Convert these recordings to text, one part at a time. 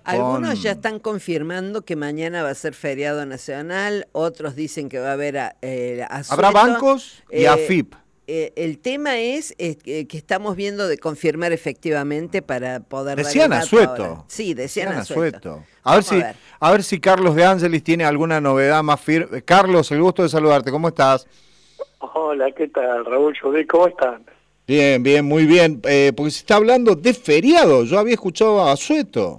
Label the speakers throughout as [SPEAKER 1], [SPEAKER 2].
[SPEAKER 1] Algunos ya están confirmando que mañana va a ser feriado nacional, otros dicen que va a haber asueto.
[SPEAKER 2] Habrá bancos y AFIP.
[SPEAKER 1] El tema es que estamos viendo de confirmar efectivamente para poder
[SPEAKER 2] Decían
[SPEAKER 1] dar el dato
[SPEAKER 2] asueto.
[SPEAKER 1] ahora. Sí, decían asueto.
[SPEAKER 2] A ver si Carlos de Ángelis tiene alguna novedad más firme. Carlos, el gusto de saludarte. ¿Cómo estás?
[SPEAKER 3] Hola, ¿qué tal, Raúl? ¿Cómo están?
[SPEAKER 2] Bien, bien, muy bien. Porque se está hablando de feriado. Yo había escuchado a asueto.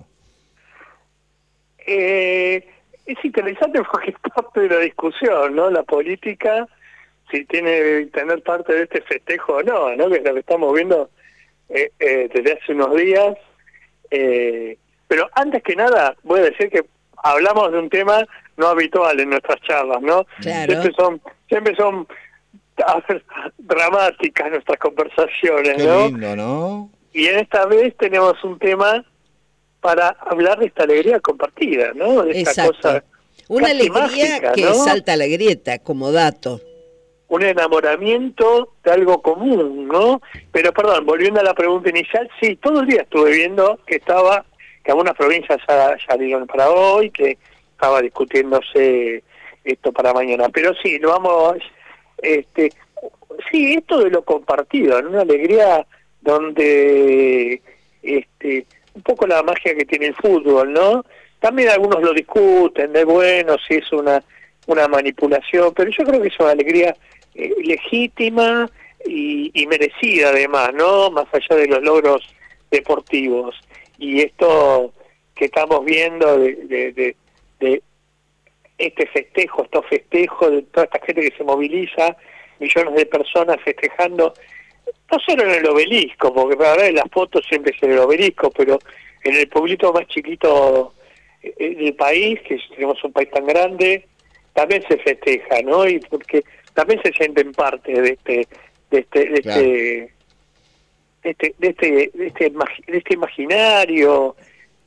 [SPEAKER 3] Es interesante porque es parte de la discusión, ¿no? La política, si tiene que tener parte de este festejo o no, ¿no? Que es lo que estamos viendo desde hace unos días. Pero antes que nada, voy a decir que hablamos de un tema no habitual en nuestras charlas, ¿no?
[SPEAKER 1] Claro.
[SPEAKER 3] Siempre son dramáticas nuestras conversaciones,
[SPEAKER 2] Qué
[SPEAKER 3] ¿no?
[SPEAKER 2] lindo, ¿no?
[SPEAKER 3] Y en esta vez tenemos un tema para hablar de esta alegría compartida, ¿no? De esta
[SPEAKER 1] Exacto.
[SPEAKER 3] cosa
[SPEAKER 1] Una
[SPEAKER 3] casi
[SPEAKER 1] alegría
[SPEAKER 3] mágica,
[SPEAKER 1] que
[SPEAKER 3] ¿no?
[SPEAKER 1] salta a la grieta como dato.
[SPEAKER 3] Un enamoramiento de algo común, ¿no? Pero perdón, volviendo a la pregunta inicial, sí, todo el día estuve viendo que algunas provincias ya dieron para hoy, que estaba discutiéndose esto para mañana. Pero sí, sí, esto de lo compartido, ¿no? Una alegría donde un poco la magia que tiene el fútbol, ¿no? También algunos lo discuten, de bueno, si es una manipulación, pero yo creo que es una alegría legítima y merecida además, ¿no? Más allá de los logros deportivos. Y esto que estamos viendo de estos festejos, de toda esta gente que se moviliza, millones de personas festejando, no solo en el obelisco, porque para ver las fotos siempre es en el obelisco, pero en el pueblito más chiquito del país, que tenemos un país tan grande, también se festeja, ¿no? Y porque también se sienten parte de este imaginario,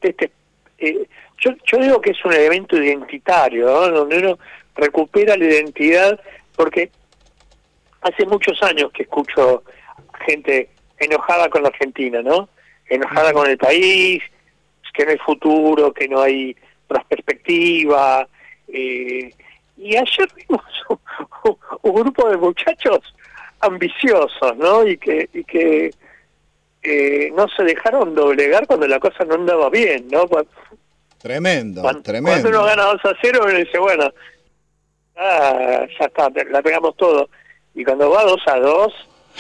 [SPEAKER 3] yo digo que es un evento identitario, ¿no? Donde uno recupera la identidad, porque hace muchos años que escucho gente enojada con la Argentina, ¿no? Enojada con el país, que no hay futuro, que no hay perspectiva. Y ayer vimos un grupo de muchachos ambiciosos, ¿no? Y que no se dejaron doblegar cuando la cosa no andaba bien, ¿no?
[SPEAKER 2] Tremendo.
[SPEAKER 3] Cuando uno gana 2-0, uno dice, bueno, ya está, la pegamos todo. Y cuando va 2-2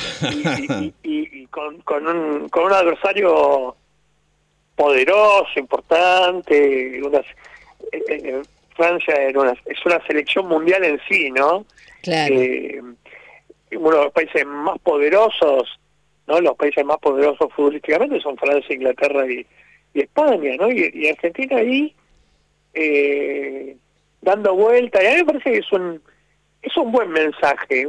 [SPEAKER 3] y con un adversario poderoso, importante, Francia es una selección mundial en sí, ¿no?
[SPEAKER 1] Claro.
[SPEAKER 3] Uno de los países más poderosos, ¿no? Los países más poderosos futbolísticamente son Francia, Inglaterra y España, ¿no? Y Argentina ahí dando vuelta, y a mí me parece que es un buen mensaje,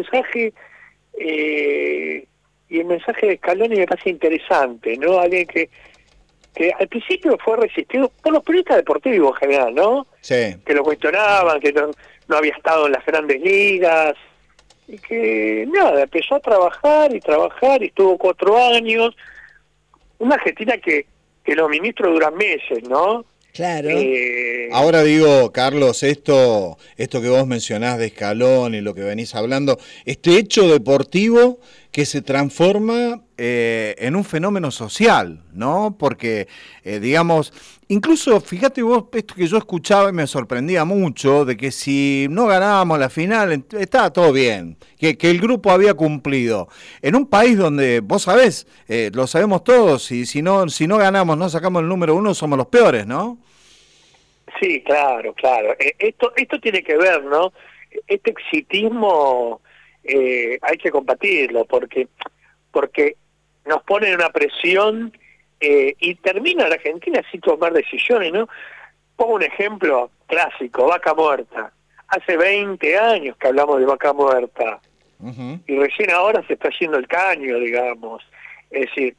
[SPEAKER 3] y el mensaje de Scaloni me parece interesante, ¿no? Alguien que al principio fue resistido por los periodistas deportivos en general, ¿no?
[SPEAKER 2] Sí.
[SPEAKER 3] Que lo cuestionaban, que no había estado en las grandes ligas, y que nada, empezó a trabajar, y estuvo 4 años. Una Argentina que los ministros duran meses, ¿no?
[SPEAKER 1] Claro.
[SPEAKER 2] Ahora digo, Carlos, esto que vos mencionás de Scaloni y lo que venís hablando, este hecho deportivo que se transforma en un fenómeno social, ¿no? Porque, digamos, incluso, fíjate vos, esto que yo escuchaba y me sorprendía mucho, de que si no ganábamos la final, estaba todo bien, que el grupo había cumplido. En un país donde, vos sabés, lo sabemos todos, y si no ganamos, no sacamos el número 1, somos los peores, ¿no?
[SPEAKER 3] Sí, claro. Esto tiene que ver, ¿no? Este exitismo hay que combatirlo, porque nos ponen una presión y termina la Argentina sin tomar decisiones, ¿no? Pongo un ejemplo clásico, Vaca Muerta. Hace 20 años que hablamos de Vaca Muerta, y recién ahora se está yendo el caño, digamos. Es decir,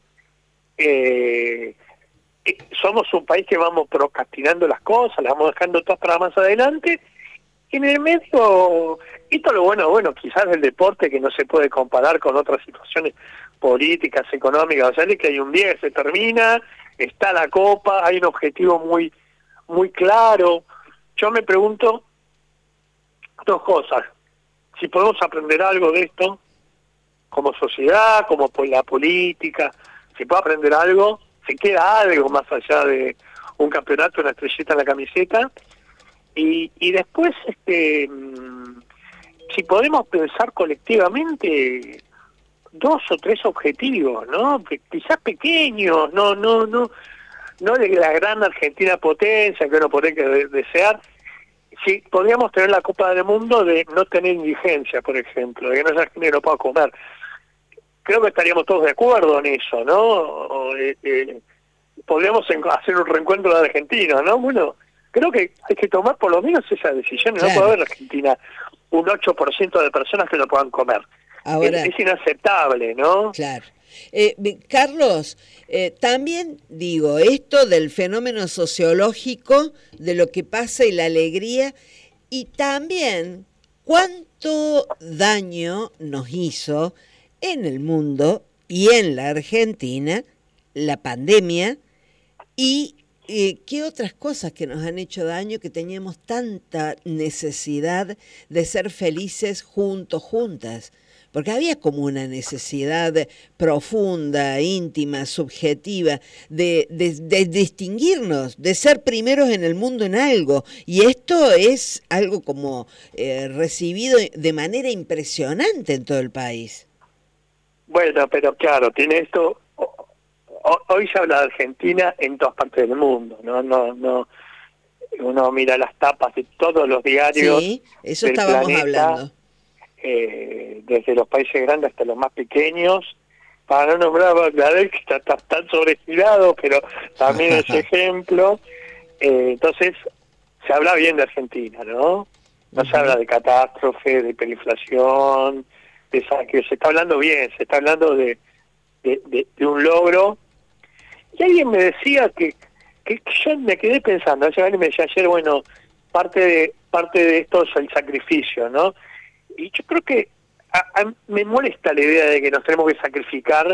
[SPEAKER 3] somos un país que vamos procrastinando las cosas, las vamos dejando todas para más adelante, y en el medio, esto es lo bueno quizás del deporte, que no se puede comparar con otras situaciones políticas, económicas, o sea, es que hay un día que se termina está la Copa, hay un objetivo muy, muy claro. Yo me pregunto dos cosas: si podemos aprender algo de esto, como sociedad, como la política, si puedo aprender algo, si queda algo más allá de un campeonato, una estrellita en la camiseta, y después si podemos pensar colectivamente 2 o 3 objetivos, ¿no? Quizás pequeños, no de la gran Argentina potencia que uno podría desear. Si podríamos tener la Copa del Mundo de no tener indigencia, por ejemplo, de que no haya gente que no pueda comer. Creo que estaríamos todos de acuerdo en eso, ¿no? Podríamos hacer un reencuentro de argentinos, ¿no? Bueno, creo que hay que tomar por lo menos esa decisión.
[SPEAKER 1] Claro.
[SPEAKER 3] No puede haber en Argentina un 8% de personas que no puedan comer.
[SPEAKER 1] Ahora,
[SPEAKER 3] es inaceptable, ¿no?
[SPEAKER 1] Claro. Carlos, también digo, esto del fenómeno sociológico, de lo que pasa y la alegría, y también cuánto daño nos hizo en el mundo y en la Argentina la pandemia, y qué otras cosas que nos han hecho daño, que teníamos tanta necesidad de ser felices juntos, juntas. Porque había como una necesidad profunda, íntima, subjetiva, de distinguirnos, de ser primeros en el mundo en algo. Y esto es algo como recibido de manera impresionante en todo el país.
[SPEAKER 3] Bueno, pero claro, tiene esto. Hoy se habla de Argentina en todas partes del mundo, no. Uno mira las tapas de todos los diarios.
[SPEAKER 1] Sí, eso
[SPEAKER 3] del
[SPEAKER 1] estábamos
[SPEAKER 3] planeta,
[SPEAKER 1] hablando.
[SPEAKER 3] Desde los países grandes hasta los más pequeños, para no nombrar a Bangladesh, que está tan sobregirado, pero también es ejemplo. Entonces, se habla bien de Argentina, ¿no? No se habla de catástrofe, de hiperinflación, de saqueo, se está hablando bien, se está hablando de un logro. Y alguien me decía que yo me quedé pensando, alguien me decía ayer, bueno, parte de esto es el sacrificio, ¿no? Y yo creo que me molesta la idea de que nos tenemos que sacrificar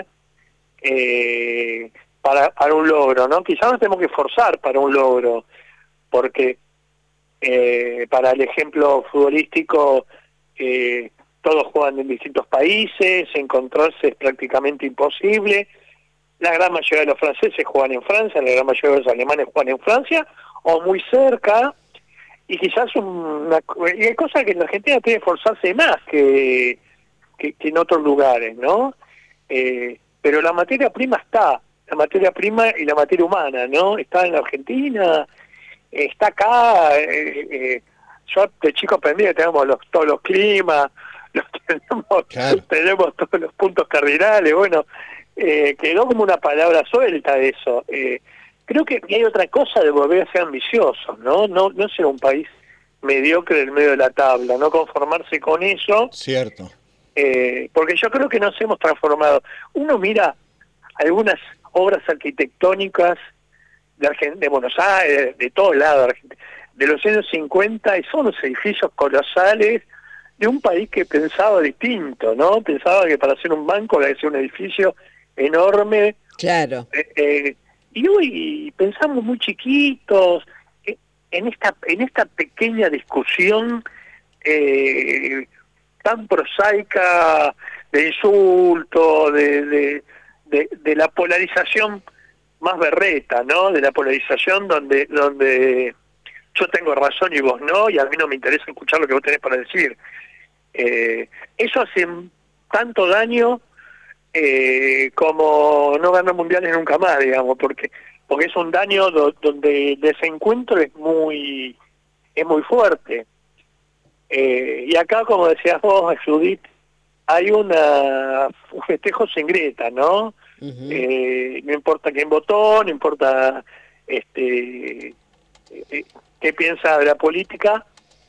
[SPEAKER 3] para un logro, ¿no? Quizás nos tenemos que esforzar para un logro, porque para el ejemplo futbolístico, todos juegan en distintos países, encontrarse es prácticamente imposible. La gran mayoría de los franceses juegan en Francia, la gran mayoría de los alemanes juegan en Francia, o muy cerca. Y quizás hay cosas que en la Argentina tiene que esforzarse más que en otros lugares, ¿no? Pero la materia prima está, la materia prima y la materia humana, ¿no? Está en la Argentina, está acá. Yo de chico aprendí que tenemos todos los climas, tenemos todos los puntos cardinales. Bueno, quedó como una palabra suelta eso. Creo que hay otra cosa de volver a ser ambiciosos, ¿no? No ser un país mediocre en medio de la tabla, no conformarse con eso.
[SPEAKER 2] Cierto.
[SPEAKER 3] Porque yo creo que nos hemos transformado. Uno mira algunas obras arquitectónicas de Buenos Aires, de todos lados, de los años 50, y son los edificios colosales de un país que pensaba distinto, ¿no? Pensaba que para hacer un banco había que ser un edificio enorme.
[SPEAKER 1] Claro.
[SPEAKER 3] Y hoy pensamos muy chiquitos en esta pequeña discusión tan prosaica de insulto, de la polarización más berreta, ¿no? De la polarización donde yo tengo razón y vos no, y a mí no me interesa escuchar lo que vos tenés para decir. Eso hace tanto daño como no ganar mundiales nunca más, digamos, porque es un daño donde el desencuentro es muy fuerte. Y acá, como decías vos, Judith, hay un festejo sin grieta, ¿no? No importa quién votó, no importa qué piensa de la política.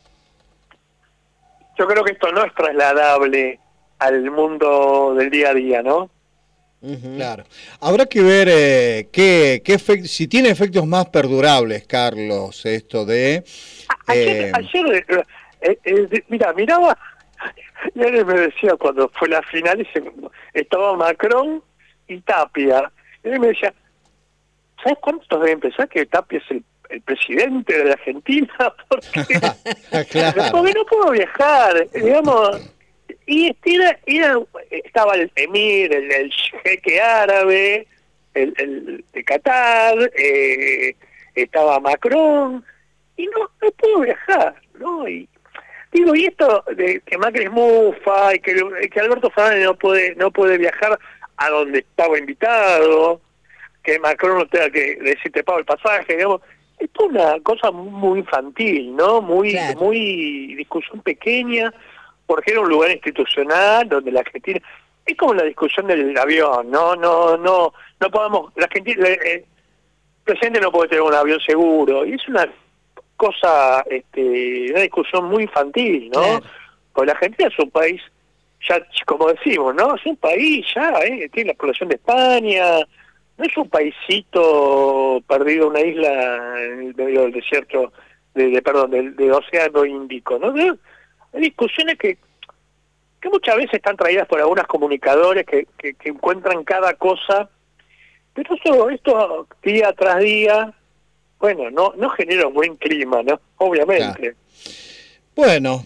[SPEAKER 3] Yo creo que esto no es trasladable al mundo del día a día, ¿no?
[SPEAKER 2] Claro. Habrá que ver si tiene efectos más perdurables, Carlos, esto de...
[SPEAKER 3] Ayer miraba, y él me decía cuando fue la final, estaba Macron y Tapia, y él me decía, ¿sabes cuántos deben pensar que Tapia es el presidente de la Argentina? Porque,
[SPEAKER 2] Claro.
[SPEAKER 3] porque no puedo viajar, digamos. Y estaba el emir, el jeque árabe, el de Qatar, estaba Macron, y no puedo viajar, ¿no? Y digo, y esto de que Macri es mufa, y que Alberto Fernández no puede viajar a donde estaba invitado, que Macron no tenga que decir te pago el pasaje, digamos, esto es una cosa muy infantil, ¿no?
[SPEAKER 1] Claro.
[SPEAKER 3] Muy discusión pequeña, porque era un lugar institucional donde la Argentina, es como la discusión del avión, no podemos, la Argentina, el presidente no puede tener un avión seguro, y es una cosa, una discusión muy infantil, ¿no?
[SPEAKER 1] Claro.
[SPEAKER 3] Porque la Argentina es un país, ya como decimos, ¿no? Es un país ya, tiene la población de España, no es un paisito perdido en una isla en el medio del desierto, del Océano Índico, ¿no? Hay discusiones que muchas veces están traídas por algunos comunicadores que encuentran cada cosa, pero esto día tras día, bueno, no genera un buen clima, ¿no? Obviamente.
[SPEAKER 2] Claro. Bueno,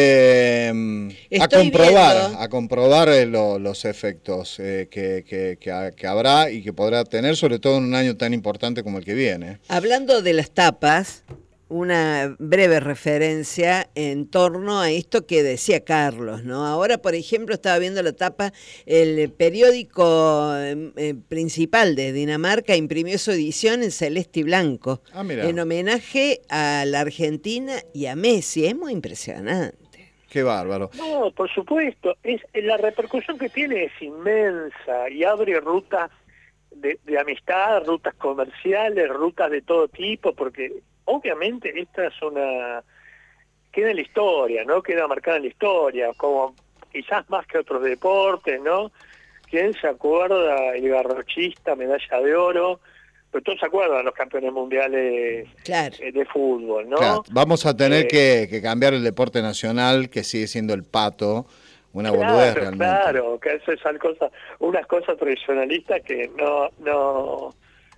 [SPEAKER 1] Estoy viendo.
[SPEAKER 2] a comprobar los efectos que habrá y que podrá tener, sobre todo en un año tan importante como el que viene.
[SPEAKER 1] Hablando de las tapas, una breve referencia en torno a esto que decía Carlos, ¿no? Ahora, por ejemplo, estaba viendo la tapa, el periódico principal de Dinamarca imprimió su edición en celeste y blanco, en homenaje a la Argentina y a Messi. Es muy impresionante.
[SPEAKER 2] Qué bárbaro.
[SPEAKER 3] No, por supuesto, la repercusión que tiene es inmensa y abre rutas de amistad, rutas comerciales, rutas de todo tipo, porque obviamente esta es queda en la historia, ¿no? Queda marcada en la historia, como quizás más que otros deportes, ¿no? ¿Quién se acuerda el garrochista, medalla de oro? Pero todos se acuerdan los campeones mundiales,
[SPEAKER 1] claro,
[SPEAKER 3] de fútbol, ¿no?
[SPEAKER 2] Claro, vamos a tener que cambiar el deporte nacional, que sigue siendo el pato, una boludez realmente.
[SPEAKER 3] Claro, que eso es unas cosas tradicionalistas que no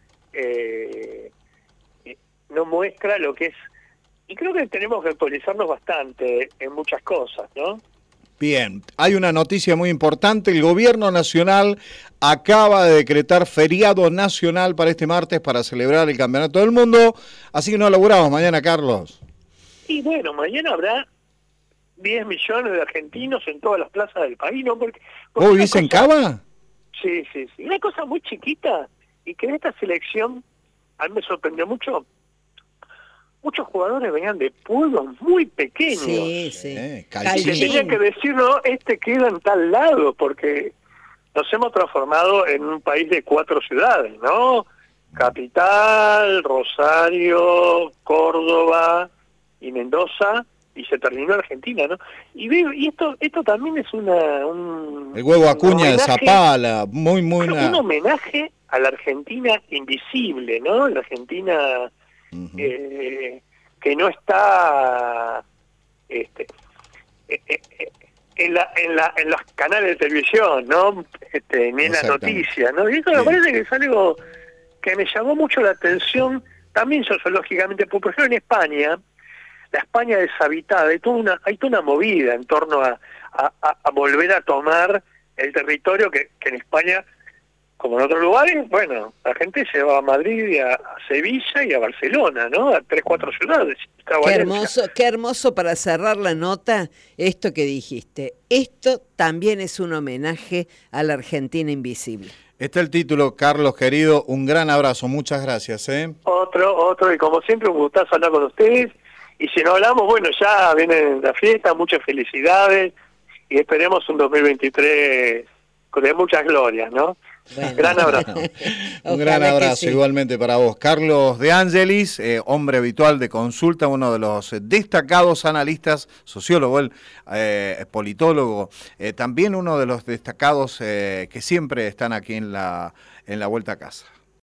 [SPEAKER 3] muestra lo que es, y creo que tenemos que actualizarnos bastante en muchas cosas, ¿no?
[SPEAKER 2] Bien, hay una noticia muy importante, el gobierno nacional acaba de decretar feriado nacional para este martes para celebrar el Campeonato del Mundo, así que no laburamos mañana, Carlos.
[SPEAKER 3] Y bueno, mañana habrá 10 millones de argentinos en todas las plazas del país, ¿no? Porque
[SPEAKER 2] ¿Vos vivís en Cava?
[SPEAKER 3] Sí. Una cosa muy chiquita, y que en esta selección, a mí me sorprendió mucho, muchos jugadores venían de pueblos muy pequeños.
[SPEAKER 1] Sí.
[SPEAKER 3] Y que tenían que decir, no, queda en tal lado, porque nos hemos transformado en un país de 4 ciudades, ¿no? Capital, Rosario, Córdoba y Mendoza, y se terminó Argentina, ¿no? Y esto también es
[SPEAKER 2] el huevo Acuña de Zapala, muy
[SPEAKER 3] un homenaje a la Argentina invisible, ¿no? La Argentina que no está en los canales de televisión, ¿no? Ni en las noticias, ¿no? Y eso me parece que es algo que me llamó mucho la atención, también sociológicamente, porque por ejemplo en España, la España deshabitada, hay toda una movida en torno a volver a tomar el territorio que en España, como en otros lugares, bueno, la gente se va a Madrid, y a Sevilla y a Barcelona, ¿no? A 3, 4 ciudades.
[SPEAKER 1] Qué hermoso para cerrar la nota esto que dijiste. Esto también es un homenaje a la Argentina invisible.
[SPEAKER 2] Este es el título, Carlos, querido. Un gran abrazo. Muchas gracias, ¿eh?
[SPEAKER 3] Otro, y como siempre, un gustazo hablar con ustedes. Y si no hablamos, bueno, ya viene la fiesta, muchas felicidades, y esperemos un 2023 de muchas glorias, ¿no?
[SPEAKER 1] Bueno.
[SPEAKER 3] Gran abrazo.
[SPEAKER 2] Un gran abrazo igualmente para vos. Carlos De Angelis, hombre habitual de Consulta, uno de los destacados analistas, sociólogo, politólogo, también uno de los destacados que siempre están aquí en la Vuelta a Casa.